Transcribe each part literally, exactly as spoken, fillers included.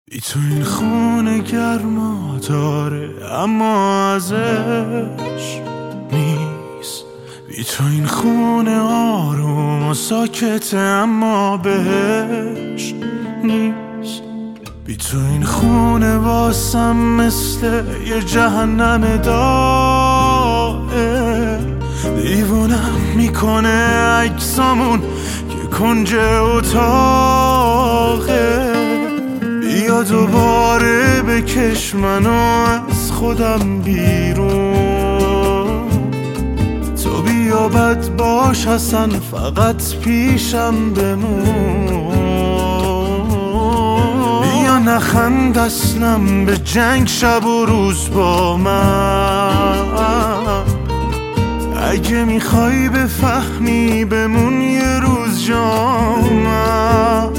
بی تو این خونه گرما داره اما ازش نیست. بی تو این خونه آروم و ساکته اما بهش نیست. بی تو این خونه واسم مثل یه جهنم داره. دیوونم میکنه عکسامون که کنج اتاقه. بیا دوباره بکش منو از خودم بیرون. تو بیا بد باش اصلا فقط پیشم بمون. بیا نخند اصلا به جنگ شب و روز با من. اگه میخوای بفهمی بمون یه روز جا من.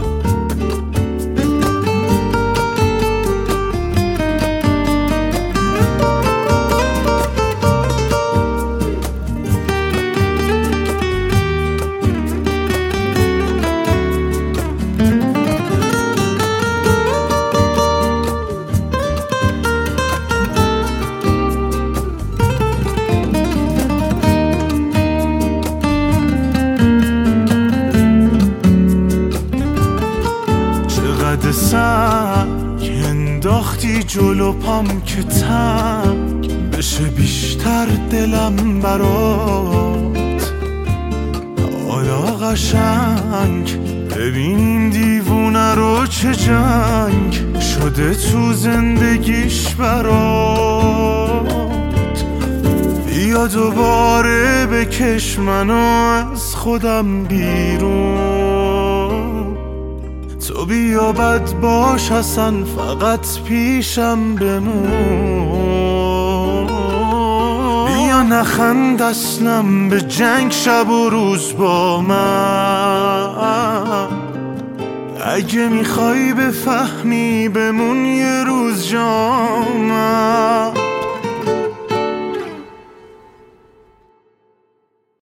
سنگ انداختی جلو پام که تنگ بشه بیشتر دلم برات. حالا قشنگ ببین این دیوونه رو چه جنگ شده تو زندگیش برات. بیا دوباره بکش منو از خودم بیرون. تو بیا بد باش اصلا فقط پیشم بمون. بیا نخند اصلا به جنگ شب و روز با من. اگه میخوای بفهمی بمون یه روز جا